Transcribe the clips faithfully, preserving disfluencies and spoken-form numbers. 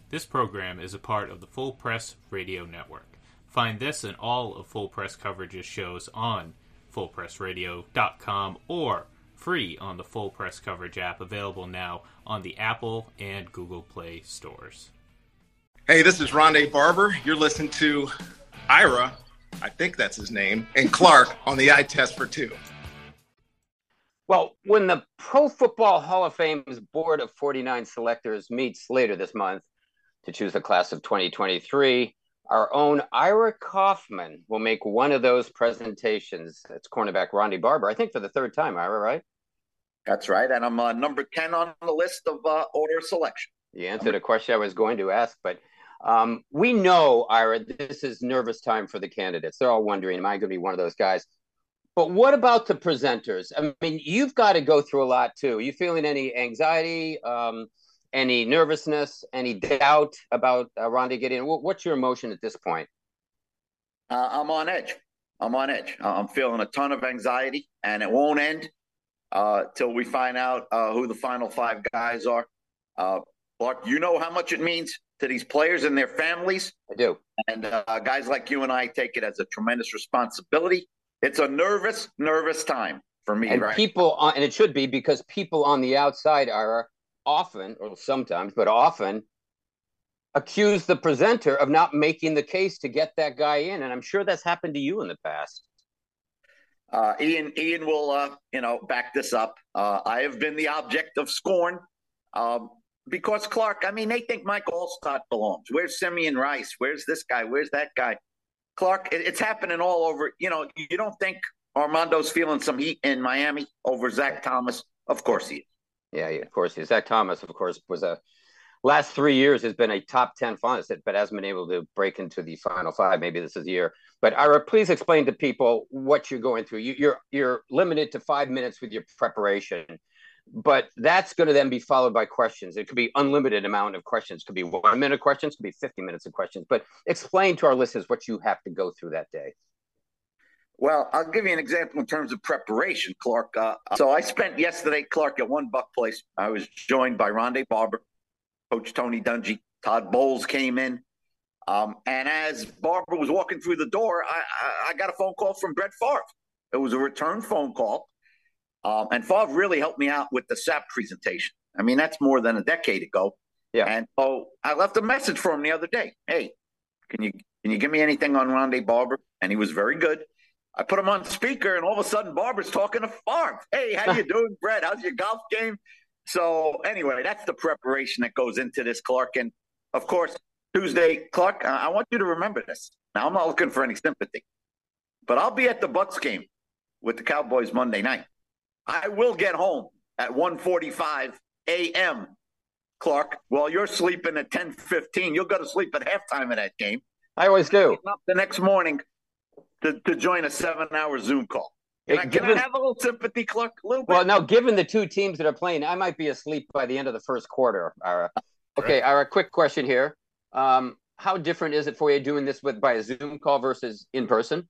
This program is a part of the Full Press Radio Network. Find this and all of Full Press Coverage's shows on full press radio dot com or free on the Full Press Coverage app, available now on the Apple and Google Play stores. Hey, this is Rondé Barber. You're listening to Ira, I think that's his name, and Clark on the Eye Test for Two. Well, when the Pro Football Hall of Fame's board of forty-nine selectors meets later this month to choose the class of twenty twenty-three, our own Ira Kaufman will make one of those presentations. That's cornerback Rondé Barber, I think for the third time, Ira, right? That's right, and I'm uh, number ten on the list of uh, order selection. You answered a question I was going to ask, but um, we know, Ira, this is nervous time for the candidates. They're all wondering, am I going to be one of those guys? But what about the presenters? I mean, you've got to go through a lot, too. Are you feeling any anxiety, um, any nervousness, any doubt about uh, Rondé getting in? What's your emotion at this point? Uh, I'm on edge. I'm on edge. I'm feeling a ton of anxiety, and it won't end uh, till we find out uh, who the final five guys are. Uh, Clark, you know how much it means to these players and their families. I do. And uh, guys like you and I take it as a tremendous responsibility. It's a nervous, nervous time for me, and right? people, on, and it should be, because people on the outside are often, or sometimes, but often, accuse the presenter of not making the case to get that guy in. And I'm sure that's happened to you in the past. Uh, Ian, Ian will, uh, you know, back this up. Uh, I have been the object of scorn um, because, Clark, I mean, they think Mike Allstott belongs. Where's Simeon Rice? Where's this guy? Where's that guy? Clark, it, it's happening all over. You know, you don't think Armando's feeling some heat in Miami over Zach Thomas? Of course he is. Yeah, yeah, of course he is. Zach Thomas, of course, was a last three years has been a top ten finalist, but hasn't been able to break into the final five. Maybe this is the year. But Ira, please explain to people what you're going through. You, you're you're limited to five minutes with your preparation, but that's going to then be followed by questions. It could be unlimited amount of questions. It could be one minute questions. It could be fifty minutes of questions. But explain to our listeners what you have to go through that day. Well, I'll give you an example in terms of preparation, Clark. Uh, so I spent yesterday, Clark, at One Buck Place. I was joined by Rondé Barber, Coach Tony Dungy. Todd Bowles came in. Um, and as Barber was walking through the door, I, I, I got a phone call from Brett Favre. It was a return phone call. Um, and Favre really helped me out with the S A P presentation. I mean, that's more than a decade ago. Yeah. And so I left a message for him the other day. Hey, can you can you give me anything on Rondé Barber? And he was very good. I put him on speaker, and all of a sudden, Barber's talking to Favre. Hey, how you doing, Brett? How's your golf game? So anyway, that's the preparation that goes into this, Clark. And, of course, Tuesday, Clark, uh, I want you to remember this. Now, I'm not looking for any sympathy, but I'll be at the Bucs game with the Cowboys Monday night. I will get home at one forty-five a.m., Clark, while you're sleeping at ten fifteen. You'll go to sleep at halftime of that game. I always do. Up the next morning to, to join a seven-hour Zoom call. Can, I, can given, I have a little sympathy, Clark? A little bit? Well, now, given the two teams that are playing, I might be asleep by the end of the first quarter, Ira. Okay, Ira, quick question here. Um, how different is it for you doing this with by a Zoom call versus in person?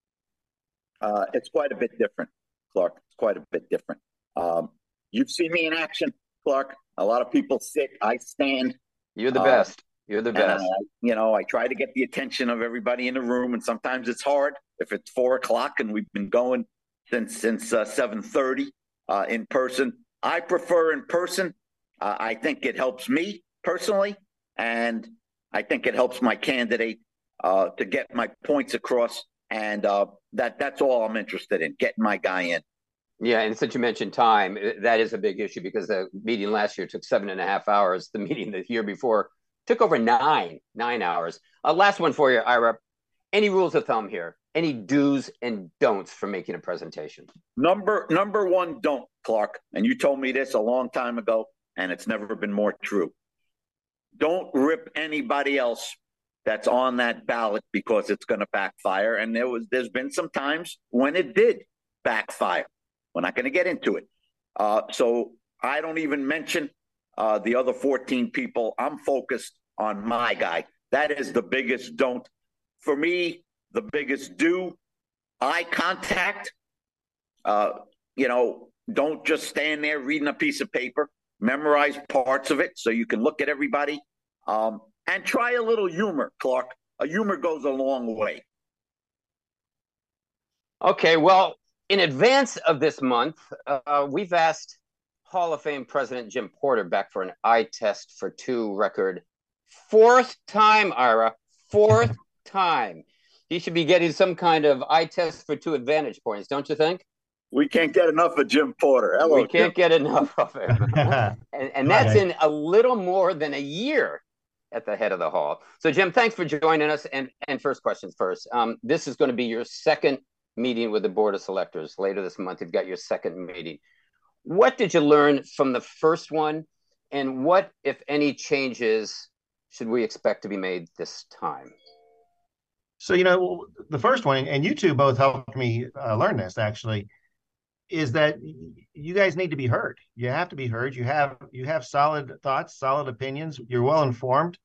Uh, it's quite a bit different, Clark. It's quite a bit different. Um, you've seen me in action, Clark. A lot of people sit. I stand. You're the uh, best. You're the best. I, you know, I try to get the attention of everybody in the room, and sometimes it's hard. If it's four o'clock and we've been going since since uh, seven thirty uh, in person, I prefer in person. Uh, I think it helps me personally, and I think it helps my candidate uh, to get my points across. And uh, that that's all I'm interested in, getting my guy in. Yeah, and since you mentioned time, that is a big issue because the meeting last year took seven and a half hours. The meeting the year before took over nine, nine hours. Uh, last one for you, Ira. Any rules of thumb here? Any do's and don'ts for making a presentation? Number number one don't, Clark, and you told me this a long time ago, and it's never been more true. Don't rip anybody else that's on that ballot because it's going to backfire. And there was, there's been some times when it did backfire. We're not going to get into it. Uh, so I don't even mention uh, the other fourteen people. I'm focused on my guy. That is the biggest don't. For me, the biggest do, eye contact. Uh, you know, don't just stand there reading a piece of paper. Memorize parts of it so you can look at everybody. Um, And try a little humor, Clark. A humor goes a long way. Okay, well, in advance of this month, uh, we've asked Hall of Fame President Jim Porter back for an eye test for two record. Fourth time, Ira. Fourth time. He should be getting some kind of eye test for two advantage points, don't you think? We can't get enough of Jim Porter. Hello, we can't Jim. get enough of him. and and that's in a little more than a year at the head of the Hall. So, Jim, thanks for joining us. And, and first questions first. Um, this is going to be your second meeting with the Board of Selectors. Later this month, you've got your second meeting. What did you learn from the first one? And what, if any, changes should we expect to be made this time? So, you know, the first one, and you two both helped me uh, learn this, actually, is that you guys need to be heard. You have to be heard. You have you have solid thoughts, solid opinions. You're well informed,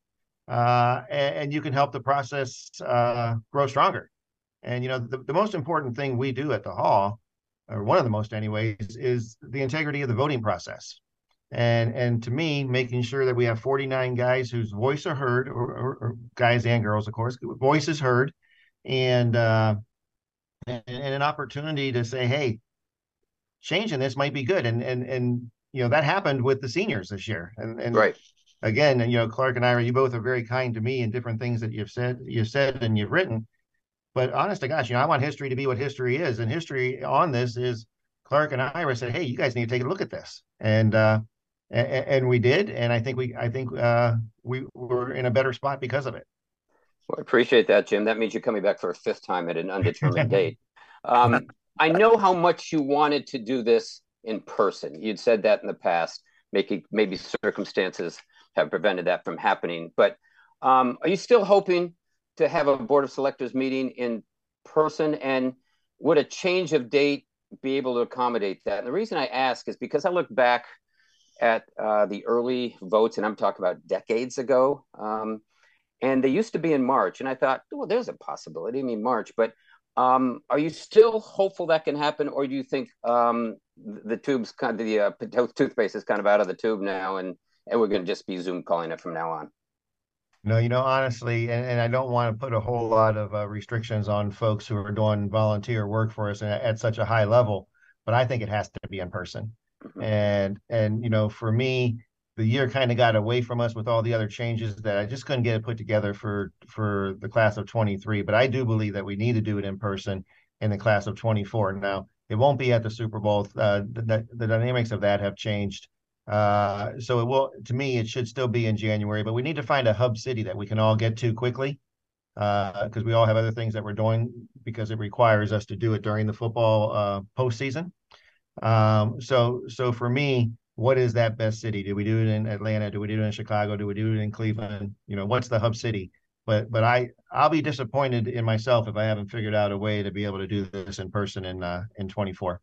uh, and, and you can help the process uh, grow stronger. And, you know, the, the most important thing we do at the Hall, or one of the most anyways, is the integrity of the voting process. And and to me, making sure that we have forty-nine guys whose voice are heard, or, or, or guys and girls, of course, voice is heard, and, uh, and and an opportunity to say, hey, changing this might be good. And and and you know, that happened with the seniors this year. And and right. Again, and you know, Clark and Ira, you both are very kind to me in different things that you've said, you've said and you've written. But honest to gosh, you know, I want history to be what history is, and history on this is Clark and Ira said, hey, you guys need to take a look at this, and uh, and, and we did, and I think we I think uh, we were in a better spot because of it. Well, I appreciate that, Jim. That means you're coming back for a fifth time at an undetermined date. Um, I know how much you wanted to do this in person. You'd said that in the past. Maybe, maybe circumstances have prevented that from happening. But um, are you still hoping to have a Board of Selectors meeting in person? And would a change of date be able to accommodate that? And the reason I ask is because I look back at uh, the early votes, and I'm talking about decades ago, um, and they used to be in March. And I thought, well, there's a possibility. I mean, March, but Um, are you still hopeful that can happen, or do you think um, the tube's kind of the uh, toothpaste is kind of out of the tube now, and and we're going to just be Zoom calling it from now on? No, you know, honestly, and, and I don't want to put a whole lot of uh, restrictions on folks who are doing volunteer work for us at, at such a high level, but I think it has to be in person. Mm-hmm. And and you know, for me, the year kind of got away from us with all the other changes that I just couldn't get it put together for for the class of twenty-three. But I do believe that we need to do it in person in the class of twenty-four. Now, it won't be at the Super Bowl. Uh, the, the dynamics of that have changed. Uh, so it will, to me, it should still be in January. But we need to find a hub city that we can all get to quickly, because uh, we all have other things that we're doing, because it requires us to do it during the football uh, postseason. Um, so so for me, what is that best city? Do we do it in Atlanta? Do we do it in Chicago? Do we do it in Cleveland? You know, what's the hub city? But but I I'll be disappointed in myself if I haven't figured out a way to be able to do this in person in uh, in twenty-four.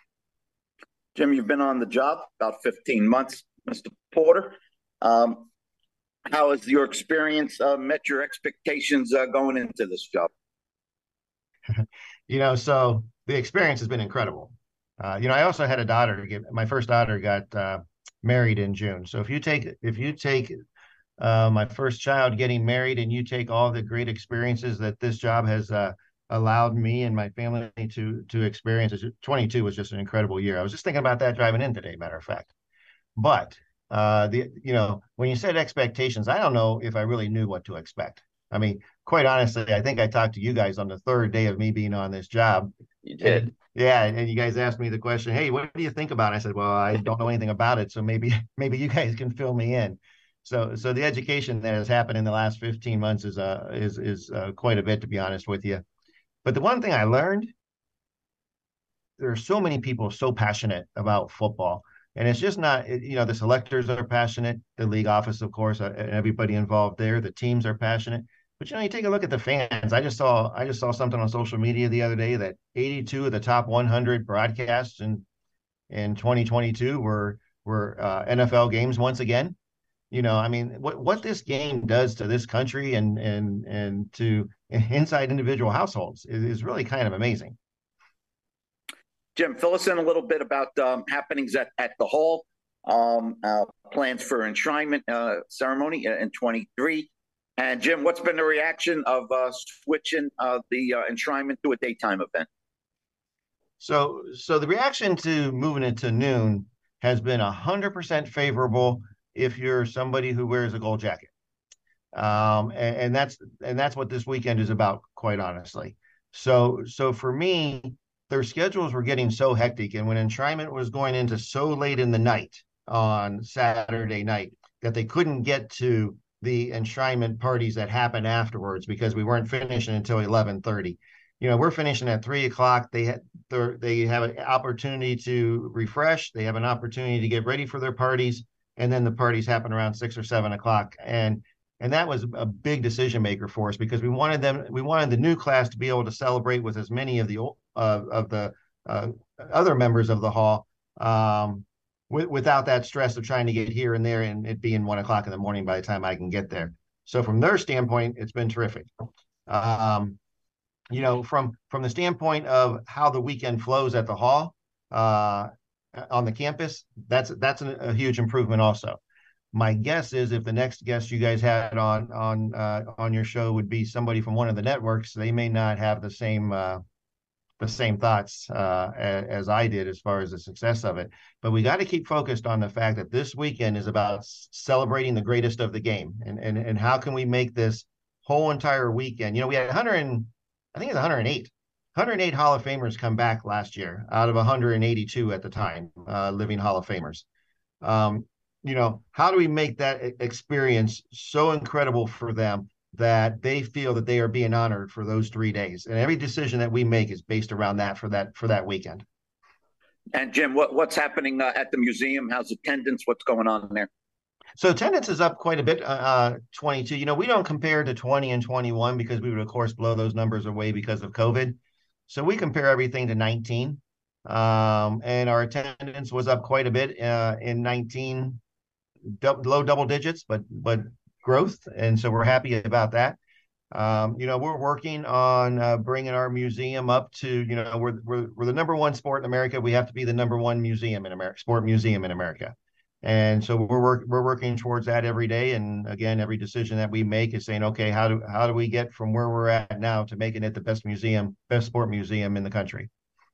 Jim, you've been on the job about fifteen months, Mister Porter. Um, how has your experience uh, met your expectations uh, going into this job? You know, so the experience has been incredible. Uh, you know, I also had a daughter. Get, my first daughter got uh, married in June. So if you take if you take uh, my first child getting married, and you take all the great experiences that this job has uh, allowed me and my family to to experience, twenty-two was just an incredible year. I was just thinking about that driving in today, matter of fact. But uh, the you know, when you said expectations, I don't know if I really knew what to expect. I mean, quite honestly, I think I talked to you guys on the third day of me being on this job. You did. And, yeah, and you guys asked me the question, hey, what do you think about it? I said, well, I don't know anything about it, so maybe maybe you guys can fill me in. So so the education that has happened in the last fifteen months is uh is is uh, quite a bit, to be honest with you. But the one thing I learned, there are so many people so passionate about football, and it's just not, you know, the selectors are passionate, the league office, of course, and everybody involved there, the teams are passionate. But, you know, you take a look at the fans. I just saw I just saw something on social media the other day that eighty-two of the top one hundred broadcasts in in twenty twenty-two were were uh, N F L games once again. You know, I mean, what what this game does to this country and and and to inside individual households is, is really kind of amazing. Jim, fill us in a little bit about um, happenings at, at the Hall, um, uh, plans for enshrinement uh, ceremony in twenty-three. And Jim, what's been the reaction of uh, switching uh, the uh, enshrinement to a daytime event? So, so the reaction to moving it to noon has been one hundred percent favorable if you're somebody who wears a gold jacket. Um, and, and that's and that's what this weekend is about, quite honestly. So, so for me, their schedules were getting so hectic, and when enshrinement was going into so late in the night on Saturday night that they couldn't get to the enshrinement parties that happened afterwards because we weren't finishing until eleven thirty. You know, we're finishing at three o'clock. They had they have an opportunity to refresh. They have an opportunity to get ready for their parties, and then the parties happen around six or seven o'clock. And and that was a big decision maker for us because we wanted them. We wanted the new class to be able to celebrate with as many of the uh, of the uh, other members of the hall. Um, without that stress of trying to get here and there and it being one o'clock in the morning by the time I can get there. So from their standpoint, it's been terrific. Um, you know, from from the standpoint of how the weekend flows at the hall uh, on the campus, that's that's an, a huge improvement also. My guess is if the next guest you guys had on on uh, on your show would be somebody from one of the networks, they may not have the same uh, the same thoughts uh, as, as I did as far as the success of it. But we got to keep focused on the fact that this weekend is about celebrating the greatest of the game. And, and, and how can we make this whole entire weekend? You know, we had one hundred, I think it's one hundred eight, one hundred eight Hall of Famers come back last year out of one hundred eighty-two at the time, uh, living Hall of Famers. Um, you know, how do we make that experience so incredible for them that they feel that they are being honored for those three days? And every decision that we make is based around that for that for that weekend. And Jim, what, what's happening uh, at the museum? How's attendance? What's going on there? So attendance is up quite a bit, uh, twenty-two. You know, we don't compare to twenty and twenty-one because we would, of course, blow those numbers away because of COVID. So we compare everything to nineteen. Um, and our attendance was up quite a bit uh, in nineteen, do- low double digits, but but growth. And so we're happy about that. Um, you know, we're working on uh, bringing our museum up to, you know, we're, we're, we're the number one sport in America. We have to be the number one museum in America, sport museum in America. And so we're work, we're working towards that every day. And again, every decision that we make is saying, okay, how do, how do we get from where we're at now to making it the best museum, best sport museum in the country?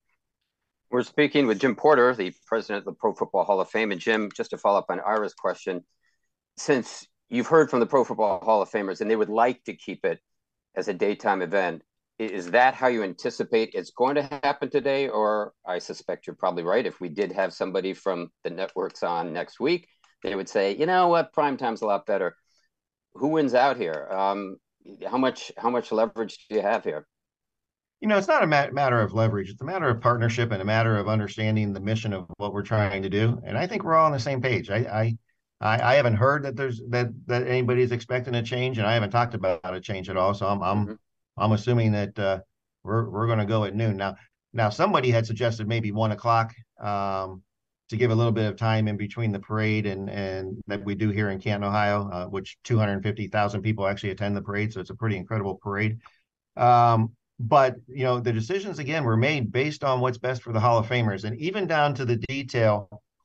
We're speaking with Jim Porter, the president of the Pro Football Hall of Fame. And Jim, just to follow up on Ira's question, since you've heard from the Pro Football Hall of Famers and they would like to keep it as a daytime event, is that how you anticipate it's going to happen today? Or I suspect you're probably right. If we did have somebody from the networks on next week, they would say, you know what, prime time's a lot better. Who wins out here? Um, how much how much leverage do you have here? You know, it's not a mat- matter of leverage. It's a matter of partnership and a matter of understanding the mission of what we're trying to do. And I think we're all on the same page. I I, I haven't heard that there's that that anybody's expecting a change, and I haven't talked about a change at all. So I'm I'm mm-hmm. I'm assuming that uh, we're we're going to go at noon. Now now somebody had suggested maybe one o'clock um, to give a little bit of time in between the parade and and that we do here in Canton, Ohio, uh, which two hundred fifty thousand people actually attend the parade. So it's a pretty incredible parade. Um, But, you know, the decisions, again, were made based on what's best for the Hall of Famers, and even down to the detail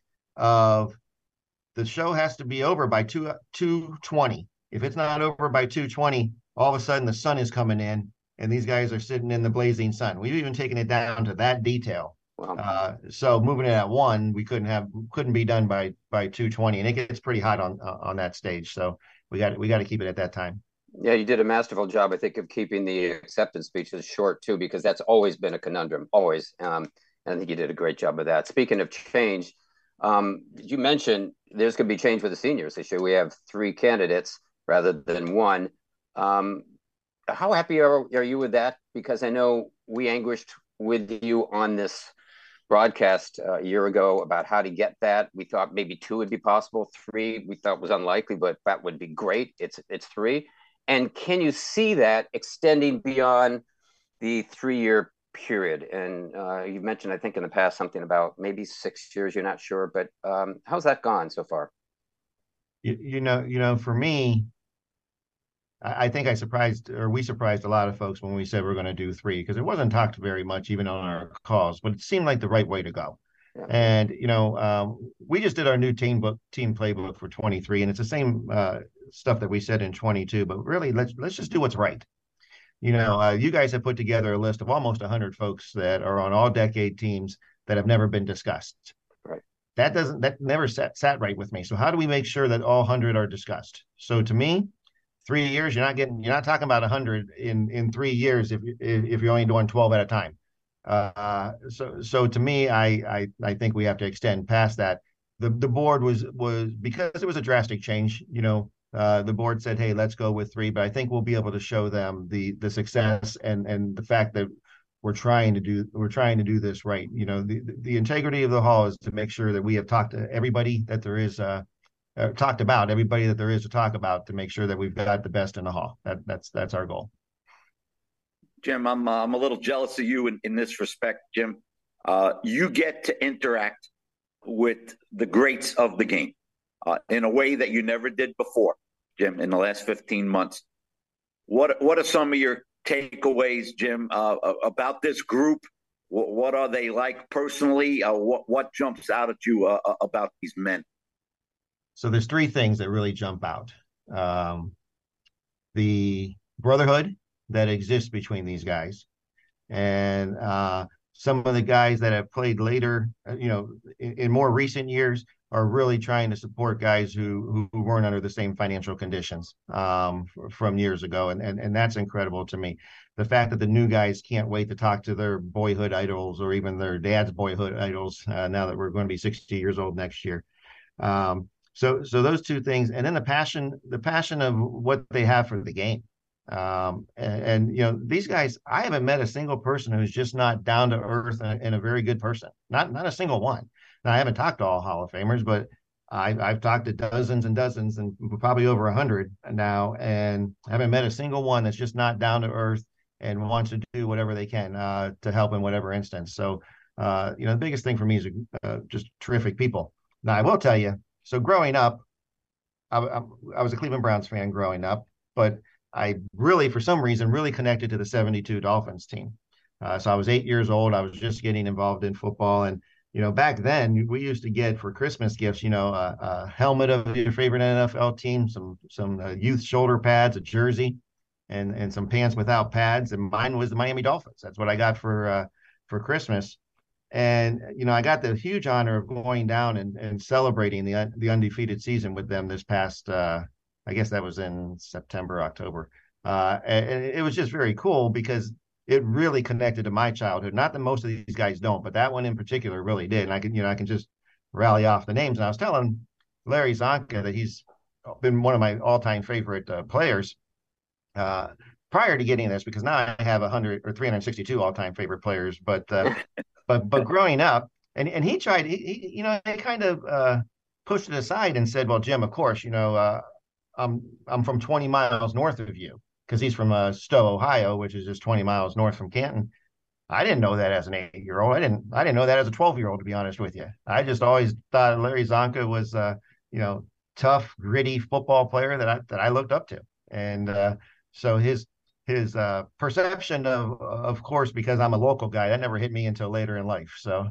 of the show has to be over by two twenty. If it's not over by two twenty, all of a sudden the sun is coming in and these guys are sitting in the blazing sun. We've even taken it down to that detail. Wow. Uh, so moving it at one, we couldn't have couldn't be done by by two twenty, and it gets pretty hot on uh, on that stage. So we got we got to keep it at that time. Yeah, you did a masterful job, I think, of keeping the acceptance speeches short, too, because that's always been a conundrum, always. Um, and I think you did a great job of that. Speaking of change, um, you mentioned there's going to be change for the seniors this year. We have three candidates rather than one. Um, how happy are, are you with that? Because I know we anguished with you on this broadcast uh, a year ago about how to get that. We thought maybe two would be possible. Three we thought was unlikely, but that would be great. It's it's three. And can you see that extending beyond the three-year period? And uh, you mentioned, I think, in the past something about maybe six years. You're not sure, but um, how's that gone so far? You, you know, you know, for me, I, I think I surprised, or we surprised a lot of folks when we said we're going to do three, because it wasn't talked very much, even on our calls. But it seemed like the right way to go. Yeah. And, you know, um, we just did our new team book, team playbook for twenty-three, and it's the same uh, stuff that we said in twenty-two, but really let's, let's just do what's right. You know, uh, you guys have put together a list of almost one hundred folks that are on all decade teams that have never been discussed. Right. That doesn't, that never sat, sat right with me. So how do we make sure that all one hundred are discussed? So to me, three years, you're not getting, you're not talking about one hundred in, in three years if, if, if you're only doing twelve at a time. Uh, so, so to me, I, I, I think we have to extend past that. The, the board was, was because it was a drastic change, you know, uh, the board said, hey, let's go with three, but I think we'll be able to show them the, the success and, and the fact that we're trying to do, we're trying to do this right. You know, the, the integrity of the hall is to make sure that we have talked to everybody that there is, uh, uh talked about everybody that there is to talk about to make sure that we've got the best in the hall. That, that's, that's our goal. Jim, I'm uh, I'm a little jealous of you in, in this respect, Jim. Uh, you get to interact with the greats of the game uh, in a way that you never did before, Jim, in the last fifteen months. What what are some of your takeaways, Jim, uh, about this group? What, what are they like personally? Uh, what what jumps out at you uh, about these men? So there's three things that really jump out. Um, the brotherhood that exists between these guys, and uh, some of the guys that have played later, you know, in, in more recent years, are really trying to support guys who who weren't under the same financial conditions um, from years ago, and, and and that's incredible to me. The fact that the new guys can't wait to talk to their boyhood idols or even their dad's boyhood idols uh, now that we're going to be sixty years old next year. Um, so so those two things, and then the passion, the passion of what they have for the game. Um, and, and, you know, these guys, I haven't met a single person who's just not down to earth and, and a very good person. Not, not a single one. Now, I haven't talked to all Hall of Famers, but I, I've talked to dozens and dozens and probably over a hundred now, and I haven't met a single one that's just not down to earth and wants to do whatever they can uh, to help in whatever instance. So, uh, you know, the biggest thing for me is uh, just terrific people. Now, I will tell you, so growing up, I, I, I was a Cleveland Browns fan growing up, but I really, for some reason, really connected to the seventy-two Dolphins team. Uh, so I was eight years old. I was just getting involved in football. And, you know, back then we used to get for Christmas gifts, you know, a, a helmet of your favorite N F L team, some some uh, youth shoulder pads, a jersey, and and some pants without pads. And mine was the Miami Dolphins. That's what I got for uh, for Christmas. And, you know, I got the huge honor of going down and, and celebrating the the undefeated season with them this past uh I guess that was in September, October. Uh, and it was just very cool because it really connected to my childhood. Not that most of these guys don't, but that one in particular really did. And I can, you know, I can just rally off the names. And I was telling Larry Csonka that he's been one of my all-time favorite uh, players uh, prior to getting this, because now I have one hundred or three hundred sixty-two all-time favorite players. But uh, but but growing up, and and he tried, he, he you know, he kind of uh, pushed it aside and said, "Well, Jim, of course, you know." Uh, I'm I'm from twenty miles north of you, because he's from uh, Stowe, Ohio, which is just twenty miles north from Canton. I didn't know that as an eight-year-old. I didn't I didn't know that as a twelve-year-old, to be honest with you. I just always thought Larry Csonka was, uh, you know, tough, gritty football player that I that I looked up to, and uh, so his his uh, perception of of course, because I'm a local guy, that never hit me until later in life. So.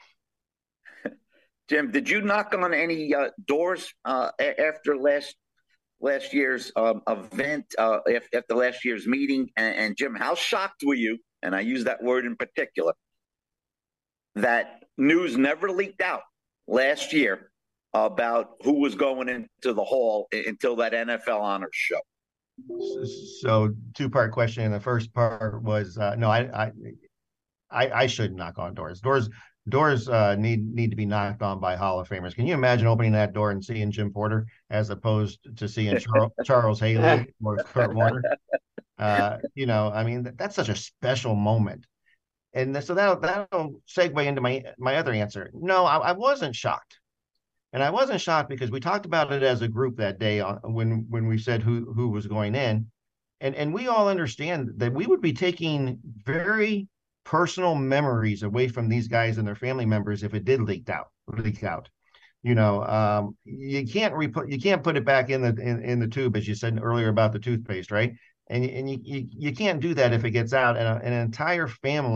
Jim, did you knock on any uh, doors uh, after last? last year's um, event, uh, after last year's meeting? And, and Jim, how shocked were you, and I use that word in particular, that news never leaked out last year about who was going into the hall until that N F L Honors show? So two-part question. And the first part was, uh, no, I, I, I, I shouldn't knock on doors. Doors Doors uh, need need to be knocked on by Hall of Famers. Can you imagine opening that door and seeing Jim Porter as opposed to seeing Charles, Charles Haley or Kurt Warner? Uh, you know, I mean, that, that's such a special moment. And so that'll, that'll segue into my my other answer. No, I, I wasn't shocked. And I wasn't shocked because we talked about it as a group that day on, when when we said who who was going in. And, and we all understand that we would be taking very personal memories away from these guys and their family members if it did leak out leak out you know um you can't re you can't put it back in the in, in the tube, as you said earlier about the toothpaste, right? And and you you, you can't do that if it gets out, and a, an entire family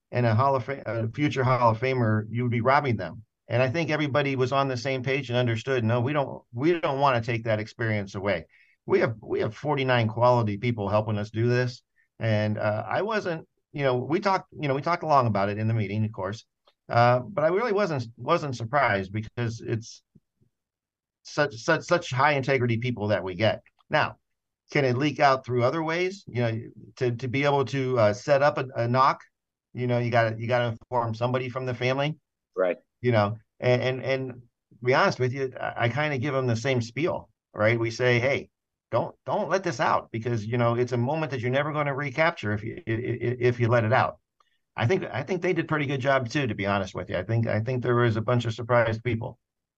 and a Hall of Fame, a future Hall of Famer, you would be robbing them. And I think everybody was on the same page and understood. No, we don't we don't want to take that experience away. We have we have forty-nine quality people helping us do this, and uh, I wasn't. You know, we talked. You know, we talked along about it in the meeting, of course, uh, but I really wasn't wasn't surprised because it's such such such high integrity people that we get. Now, can it leak out through other ways? You know, to to be able to uh, set up a, a knock, you know, you got to you got to inform somebody from the family, Right. you know, and and, and to be honest with you, I, I kind of give them the same spiel, right? We say, hey, don't don't let this out because you know it's a moment that you're never going to recapture if you if you let it out. I think I think they did a pretty good job too, to be honest with you. I think I think there was a bunch of surprised people.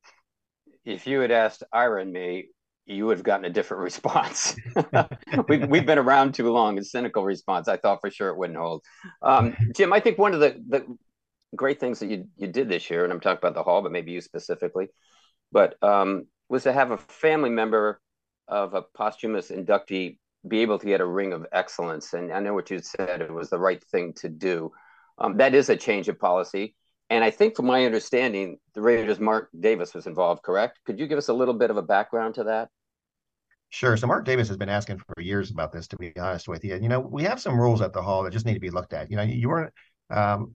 If you had asked Ira and me, you would have gotten a different response. we've, we've been around too long. A cynical response. I thought for sure it wouldn't hold. Um, Jim, I think one of the, the great things that you, you did this year, and I'm talking about the Hall, but maybe you specifically, but um, was to have a family member of a posthumous inductee be able to get a ring of excellence. And I know what you said, it was the right thing to do. Um, that is a change of policy. And I think from my understanding, the Raiders' Mark Davis was involved, correct? Could you give us a little bit of a background to that? Sure. So Mark Davis has been asking for years about this, to be honest with you. You know, we have some rules at the Hall that just need to be looked at. You know, you weren't, um,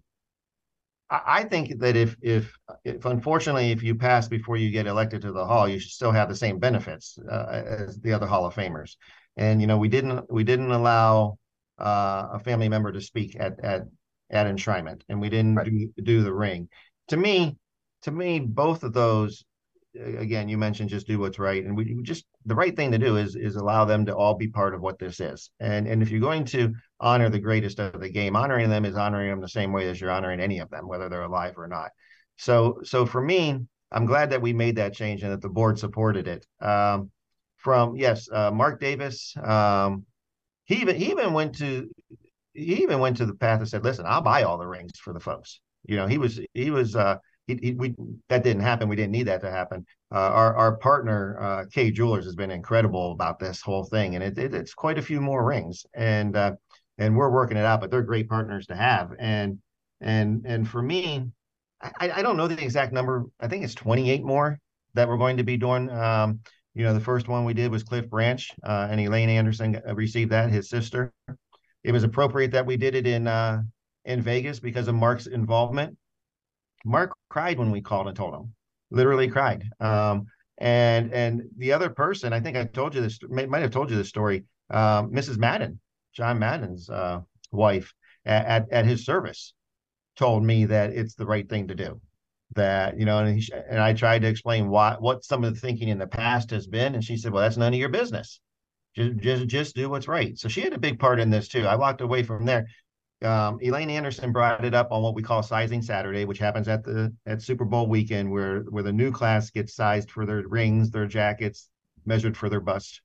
I, I think that if, if, if unfortunately, if you pass before you get elected to the Hall, you should still have the same benefits uh, as the other Hall of Famers. And, you know, we didn't, we didn't allow uh, a family member to speak at, at, at enshrinement, and we didn't Right. do, do the ring. To me, to me, both of those, again, you mentioned just do what's right, and we, we just the right thing to do is is allow them to all be part of what this is. And and if you're going to honor the greatest of the game, honoring them is honoring them the same way as you're honoring any of them, whether they're alive or not. So so for me, I'm glad that we made that change and that the board supported it. Um, from yes, uh, Mark Davis, um, he even he even went to he even went to the path and said, "Listen, I'll buy all the rings for the folks." You know, he was he was uh, he, he we that didn't happen. We didn't need that to happen. Uh, our our partner uh, K Jewelers has been incredible about this whole thing, and it, it it's quite a few more rings, and uh, and we're working it out. But they're great partners to have, and and and for me, I, I don't know the exact number. I think it's twenty-eight more that we're going to be doing. Um, you know, the first one we did was Cliff Branch, uh, and Elaine Anderson received that, his sister. It was appropriate that we did it in uh, in Vegas because of Mark's involvement. Mark cried when we called and told him, literally cried. Um, and and the other person, I think I told you this, might, might have told you this story. Um, Missus Madden, John Madden's uh, wife, at at his service, told me that it's the right thing to do. That you know, and he, and I tried to explain why what some of the thinking in the past has been, and she said, "Well, that's none of your business. Just, just, just do what's right." So she had a big part in this too. I walked away from there. Um, Elaine Anderson brought it up on what we call Sizing Saturday, which happens at the at Super Bowl weekend, where where the new class gets sized for their rings, their jackets, measured for their bust,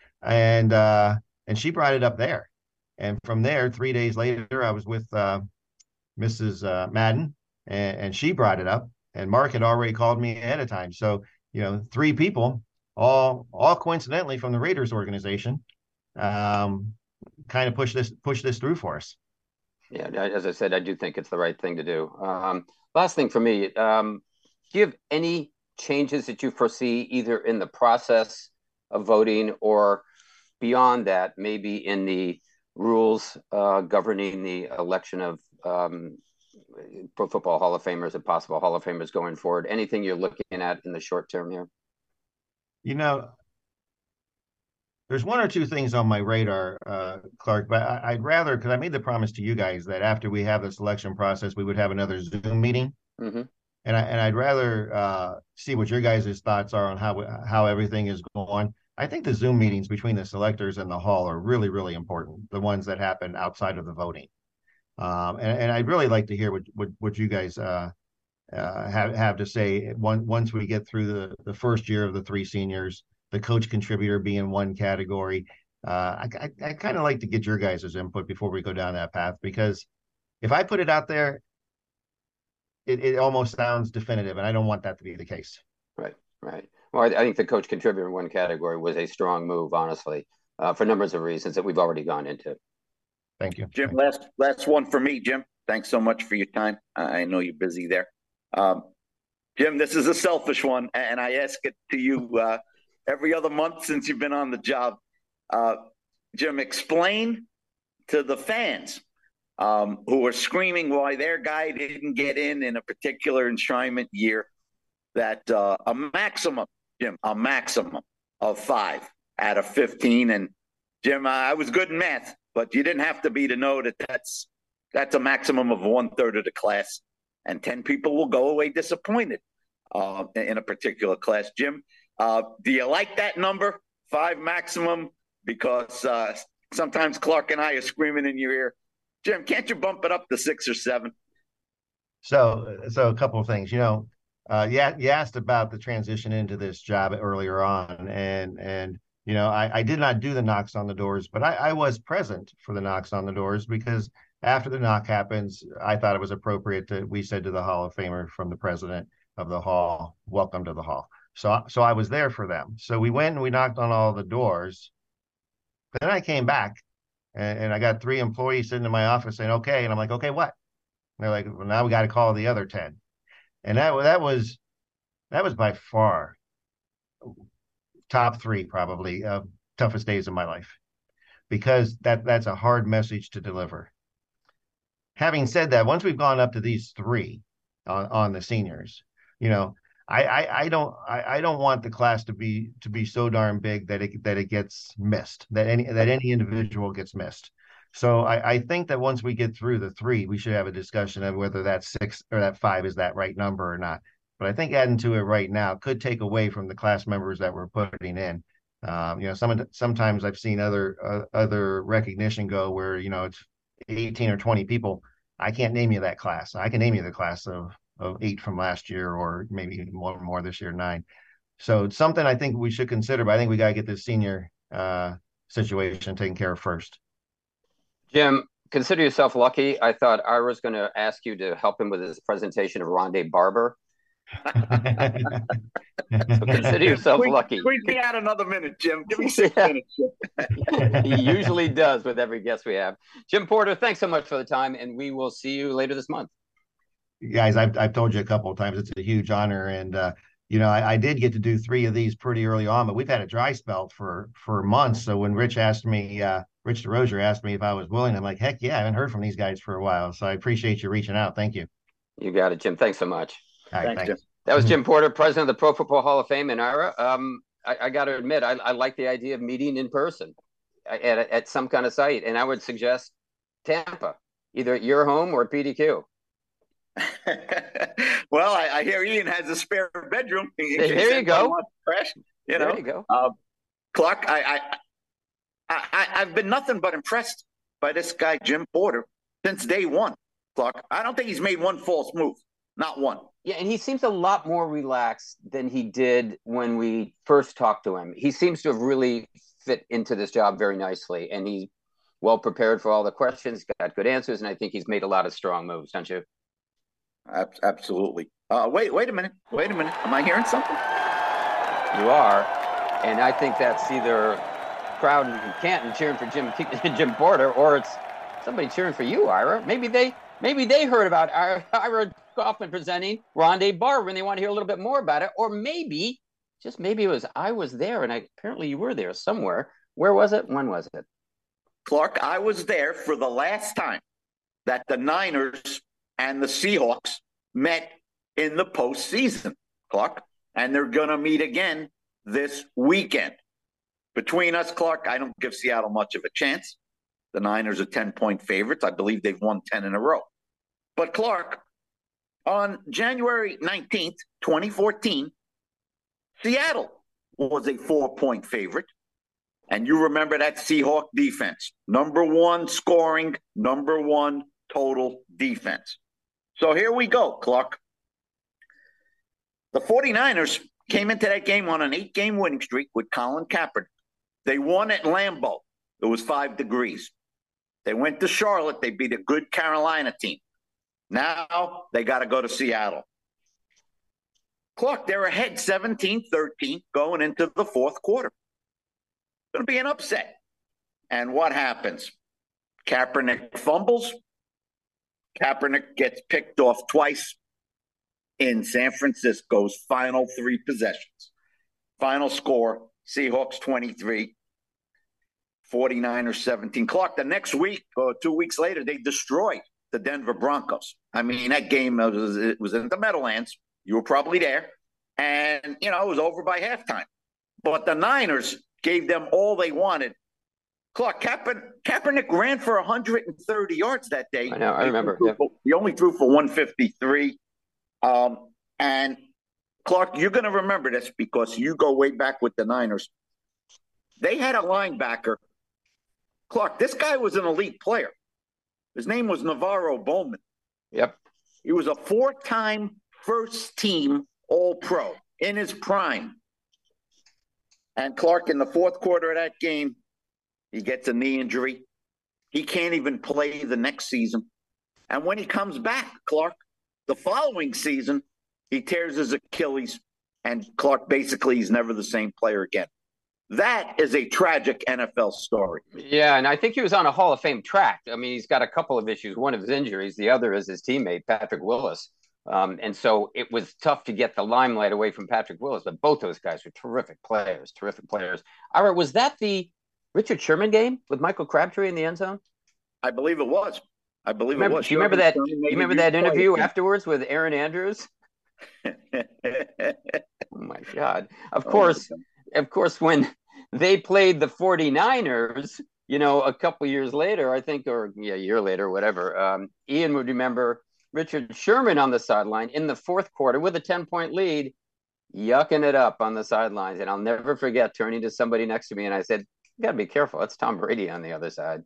and uh, and she brought it up there. And from there, three days later, I was with uh, Missus Uh, Madden, and, and she brought it up. And Mark had already called me ahead of time. So you know, three people all all coincidentally from the Raiders organization, um, kind of push this push this through for us. Yeah, as I said, I do think it's the right thing to do. Um, last thing for me, um, do you have any changes that you foresee either in the process of voting or beyond that, maybe in the rules uh, governing the election of um, Pro Football Hall of Famers and possible Hall of Famers going forward? Anything you're looking at in the short term here? You know, there's one or two things on my radar, uh, Clark, but I, I'd rather, because I made the promise to you guys that after we have the selection process, we would have another Zoom meeting. Mm-hmm. And I and I'd rather uh, see what your guys' thoughts are on how how everything is going. I think the Zoom meetings between the selectors and the Hall are really, really important. The ones that happen outside of the voting, um, and and I'd really like to hear what what, what you guys uh, uh, have have to say. One, once we get through the the first year of the three seniors, the coach contributor being one category. Uh, I I, I kind of like to get your guys' input before we go down that path, because if I put it out there, It, it almost sounds definitive, and I don't want that to be the case. Right, right. Well, I, I think the coach contributor in one category was a strong move, honestly, uh, for numbers of reasons that we've already gone into. Thank you, Jim. Thank Last last one for me, Jim. thanks so much for your time. I know you're busy there. Um, Jim, this is a selfish one, and I ask it to you uh, every other month since you've been on the job. Uh, Jim, explain to the fans um, who are screaming why their guy didn't get in in a particular enshrinement year that uh, a maximum, Jim, a maximum of five out of fifteen. And Jim, I was good in math, but you didn't have to be to know that that's that's a maximum of one third of the class, and ten people will go away disappointed uh, in a particular class. Jim, uh, do you like that number, five maximum? Because uh, sometimes Clark and I are screaming in your ear, Jim, can't you bump it up to six or seven? So, so a couple of things. You know, uh, you, you asked about the transition into this job earlier on, and and you know, I, I did not do the knocks on the doors, but I, I was present for the knocks on the doors because after the knock happens, I thought it was appropriate that we said to the Hall of Famer from the president of the Hall, "Welcome to the Hall." So, so I was there for them. So we went and we knocked on all the doors. But then I came back and, and I got three employees sitting in my office saying, "Okay." And I'm like, "Okay, what?" And they're like, "Well, now we got to call the other ten." And that, that was, that was by far top three, probably, uh, toughest days of my life, because that, that's a hard message to deliver. Having said that, once we've gone up to these three on, on the seniors, you know, I, I, I don't I, I don't want the class to be to be so darn big that it that it gets missed, that any that any individual gets missed. So I, I think that once we get through the three, we should have a discussion of whether that six or that five is that right number or not. But I think adding to it right now could take away from the class members that we're putting in. Um, you know, some sometimes I've seen other uh, other recognition go where, you know, it's eighteen or twenty people. I can't name you that class. I can name you the class of of eight from last year, or maybe more more this year, nine. So it's something I think we should consider, but I think we got to get this senior uh, situation taken care of first. Jim, consider yourself lucky. I thought I was going to ask you to help him with his presentation of Rondé Barber. So consider yourself squeeze, lucky. Squeeze me out another minute, Jim. Give me six yeah. minutes. He usually does with every guest we have. Jim Porter, thanks so much for the time, and we will see you later this month. Guys, I've, I've told you a couple of times, it's a huge honor. And, uh, you know, I, I did get to do three of these pretty early on, but we've had a dry spell for, for months. So when Rich asked me, uh, Rich DeRozier asked me if I was willing, I'm like, heck yeah, I haven't heard from these guys for a while. So I appreciate you reaching out. Thank you. You got it, Jim. Thanks so much. All right, thanks, thanks. Jim. That was Jim Porter, president of the Pro Football Hall of Fame in Ira. Um, I, I got to admit, I, I like the idea of meeting in person at, at some kind of site. And I would suggest Tampa, either at your home or P D Q. Well, I, I hear Ian has a spare bedroom. There you go. Fresh, you know. There you go. Uh, Clark, I, I, I, I've been nothing but impressed by this guy, Jim Porter, since day one. Clark, I don't think he's made one false move. Not one. Yeah, and he seems a lot more relaxed than he did when we first talked to him. He seems to have really fit into this job very nicely, and he's well prepared for all the questions, got good answers, and I think he's made a lot of strong moves, don't you? Absolutely. Uh, wait, wait a minute. Wait a minute. Am I hearing something? You are, and I think that's either crowd in Canton cheering for Jim Jim Porter, or it's somebody cheering for you, Ira. Maybe they maybe they heard about Ira, Ira Kaufman presenting Rondé Barber and they want to hear a little bit more about it, or maybe just maybe it was I was there and I apparently you were there somewhere. Where was it? When was it? Clark, I was there for the last time that the Niners and the Seahawks met in the postseason, Clark, and they're going to meet again this weekend. Between us, Clark, I don't give Seattle much of a chance. The Niners are ten-point favorites. I believe they've won ten in a row. But, Clark, on January nineteenth, twenty fourteen, Seattle was a four-point favorite. And you remember that Seahawk defense. Number one scoring, number one total defense. So here we go, Clark. The 49ers came into that game on an eight-game winning streak with Colin Kaepernick. They won at Lambeau. It was five degrees. They went to Charlotte. They beat a good Carolina team. Now they got to go to Seattle. Clark, they're ahead seventeen thirteen going into the fourth quarter. It's going to be an upset. And what happens? Kaepernick fumbles. Kaepernick gets picked off twice in San Francisco's final three possessions. Final score, Seahawks twenty-three, 49ers seventeen. Clark, the next week or two weeks later, they destroyed the Denver Broncos. I mean, that game was, it was in the Meadowlands. You were probably there. And, you know, it was over by halftime. But the Niners gave them all they wanted. Clark, Kaepernick, Kaepernick ran for one hundred thirty yards that day. I know, I remember. He, yeah. for, he only threw for one fifty-three. Um, and, Clark, you're going to remember this because you go way back with the Niners. They had a linebacker. Clark, this guy was an elite player. His name was Navarro Bowman. Yep. He was a four-time first-team All-Pro in his prime. And Clark, in the fourth quarter of that game, he gets a knee injury. He can't even play the next season. And when he comes back, Clark, the following season, he tears his Achilles. And Clark, basically, he's never the same player again. That is a tragic N F L story. Yeah, and I think he was on a Hall of Fame track. I mean, he's got a couple of issues. One of his injuries. The other is his teammate, Patrick Willis. Um, and so it was tough to get the limelight away from Patrick Willis. But both those guys were terrific players, terrific players. All right, was that the Richard Sherman game with Michael Crabtree in the end zone? I believe it was. I believe remember, it was. Do you remember that? You remember that interview afterwards with Aaron Andrews? Oh my God! Of course, oh of course, when they played the 49ers, you know, a couple years later, I think, or yeah, a year later, whatever. Um, Ian would remember Richard Sherman on the sideline in the fourth quarter with a ten-point lead, yucking it up on the sidelines, and I'll never forget turning to somebody next to me and I said, "You got to be careful. That's Tom Brady on the other side."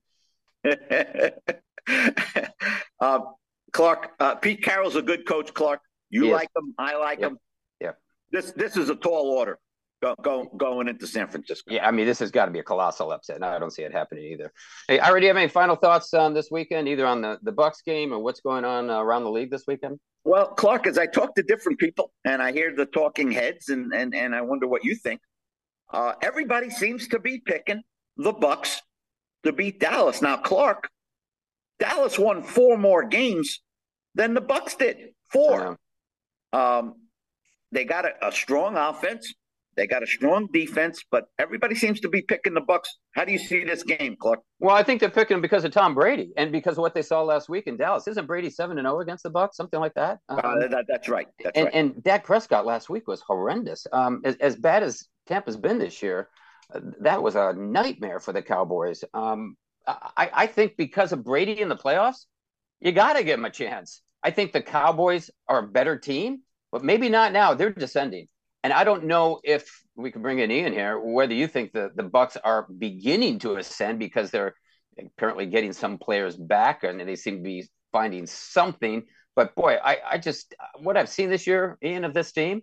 uh, Clark, uh, Pete Carroll's a good coach. Clark, you He like is. him. I like Yep. him. Yeah. This this is a tall order. Go, go, going into San Francisco. Yeah, I mean, this has got to be a colossal upset. No, I don't see it happening either. Hey, I already have any final thoughts on this weekend, either on the, the Bucs game or what's going on uh, around the league this weekend? Well, Clark, as I talk to different people and I hear the talking heads, and and, and I wonder what you think. Uh, everybody seems to be picking the Bucs to beat Dallas. Now, Clark, Dallas won four more games than the Bucs did. Four. Um, they got a, a strong offense. They got a strong defense, but everybody seems to be picking the Bucs. How do you see this game, Clark? Well, I think they're picking because of Tom Brady and because of what they saw last week in Dallas. Isn't Brady seven and zero against the Bucs, something like that? Um, uh, that that's right. That's and, right. And Dak Prescott last week was horrendous. Um, as, as bad as Tampa's been this year, uh, that was a nightmare for the Cowboys. Um, I, I think because of Brady in the playoffs, you got to give him a chance. I think the Cowboys are a better team, but maybe not now. They're descending. And I don't know if we can bring in Ian here, whether you think the, the Bucs are beginning to ascend because they're apparently getting some players back and they seem to be finding something. But boy, I, I just, what I've seen this year, Ian, of this team,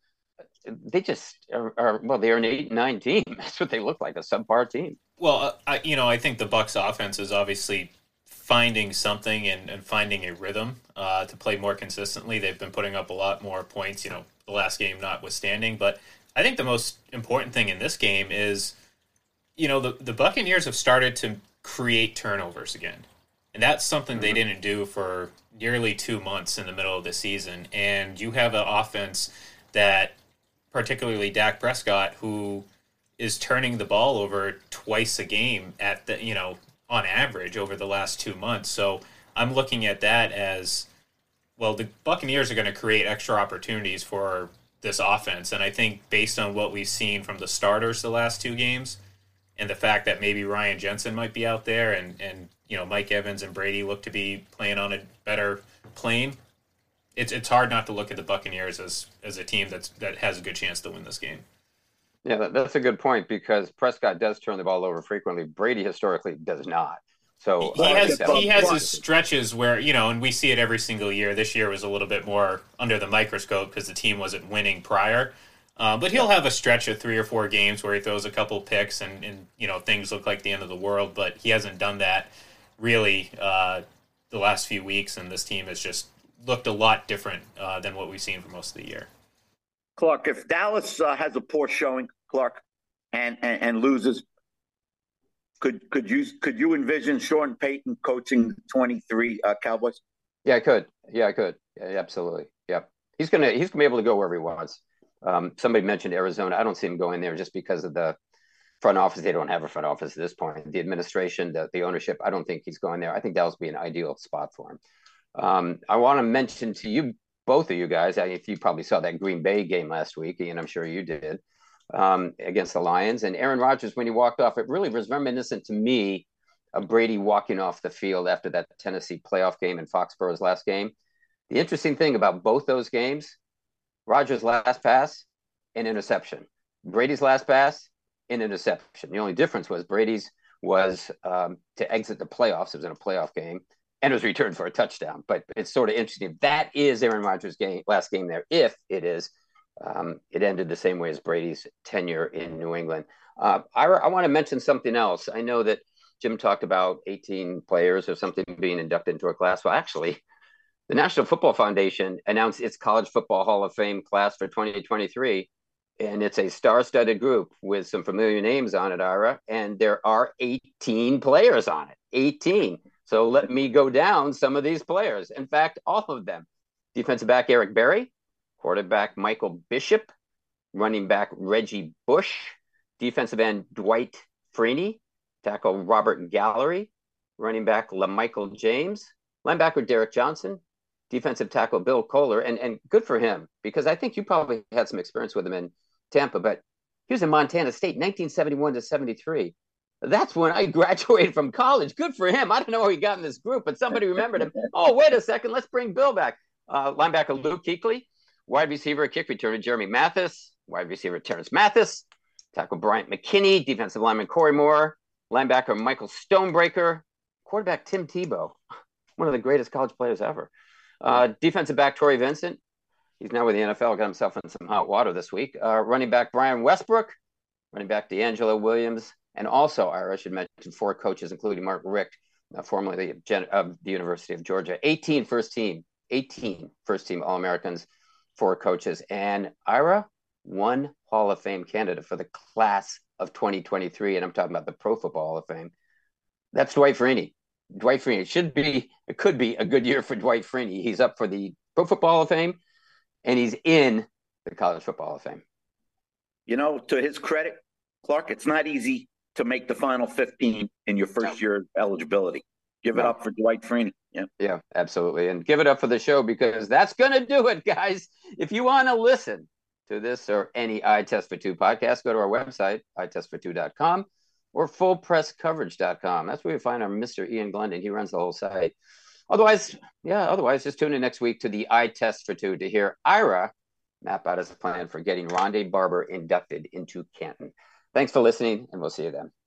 they just are, are well, they're an eight and nine team. That's what they look like, a subpar team. Well, I, you know, I think the Bucs offense is obviously finding something and, and finding a rhythm uh, to play more consistently. They've been putting up a lot more points, you know, the last game notwithstanding. But I think the most important thing in this game is, you know, the, the Buccaneers have started to create turnovers again. And that's something mm-hmm. they didn't do for nearly two months in the middle of the season. And you have an offense that, particularly Dak Prescott, who is turning the ball over twice a game at the, you know, on average over the last two months. So I'm looking at that as, well, the Buccaneers are going to create extra opportunities for this offense. And I think based on what we've seen from the starters the last two games and the fact that maybe Ryan Jensen might be out there and, and you know, Mike Evans and Brady look to be playing on a better plane, it's it's hard not to look at the Buccaneers as, as a team that's that has a good chance to win this game. Yeah, that, that's a good point because Prescott does turn the ball over frequently. Brady historically does not. So he uh, has he has his stretches where, you know, and we see it every single year. This year was a little bit more under the microscope because the team wasn't winning prior. Uh, but he'll have a stretch of three or four games where he throws a couple picks and, and you know, things look like the end of the world. But he hasn't done that really uh, the last few weeks, and this team has just looked a lot different uh, than what we've seen for most of the year. Clark, if Dallas uh, has a poor showing, Clark, and, and, and loses, could could you could you envision Sean Payton coaching the twenty-three uh, Cowboys? Yeah, I could. Yeah, I could. Yeah, absolutely. Yeah, he's gonna he's gonna be able to go wherever he wants. Um, somebody mentioned Arizona. I don't see him going there just because of the front office. They don't have a front office at this point. The administration, the, the ownership. I don't think he's going there. I think Dallas would be an ideal spot for him. Um, I want to mention to you, both of you guys, if you probably saw that Green Bay game last week, and I'm sure you did, um, against the Lions. And Aaron Rodgers, when he walked off, it really was reminiscent to me of Brady walking off the field after that Tennessee playoff game and Foxborough's last game. The interesting thing about both those games, Rodgers' last pass, an interception. Brady's last pass, an interception. The only difference was Brady's was um, to exit the playoffs. It was in a playoff game, and it was returned for a touchdown. But it's sort of interesting. That is Aaron Rodgers' game, last game there. If it is, um, it ended the same way as Brady's tenure in New England. Uh, I, I want to mention something else. I know that Jim talked about eighteen players or something being inducted into a class. Well, actually, the National Football Foundation announced its College Football Hall of Fame class for twenty twenty-three, and it's a star-studded group with some familiar names on it, Ira, and there are eighteen players on it, eighteen. So let me go down some of these players. In fact, all of them. Defensive back Eric Berry, quarterback Michael Bishop, running back Reggie Bush, defensive end Dwight Freeney, tackle Robert Gallery, running back LaMichael James, linebacker Derek Johnson, defensive tackle Bill Kohler, and, and good for him, because I think you probably had some experience with him in Tampa, but he was in Montana State, nineteen seventy-one to seventy-three. That's when I graduated from college. Good for him. I don't know how he got in this group, but somebody remembered him. Oh, wait a second. Let's bring Bill back. Uh, linebacker Luke Kuechly, wide receiver, kick returner Jeremy Mathis, wide receiver Terrence Mathis, tackle Bryant McKinney, defensive lineman Corey Moore, linebacker Michael Stonebreaker, quarterback Tim Tebow, one of the greatest college players ever. Uh, defensive back Torrey Vincent. He's now with the N F L, got himself in some hot water this week. Uh, running back Brian Westbrook, running back D'Angelo Williams, and also, Ira, I should mention four coaches, including Mark Richt, uh, formerly of, Gen- of the University of Georgia. eighteen first team, eighteen first team All-Americans, four coaches. And Ira, one Hall of Fame candidate for the class of twenty twenty-three, and I'm talking about the Pro Football Hall of Fame. That's Dwight Freeney. Dwight Freeney. It should be, it could be a good year for Dwight Freeney. He's up for the Pro Football Hall of Fame, and he's in the College Football Hall of Fame. You know, to his credit, Clark, it's not easy to make the final fifteen in your first year of eligibility. Give it no. up for Dwight Freeney. Yeah. Yeah, absolutely. And give it up for the show, because that's going to do it, guys. If you want to listen to this or any Eye Test for Two podcast, go to our website, eye test for two dot com or full press coverage dot com. That's where you find our Mister Ian Glendon. He runs the whole site. Otherwise, yeah, otherwise, just tune in next week to the Eye Test for Two to hear Ira map out his plan for getting Rondé Barber inducted into Canton. Thanks for listening, and we'll see you then.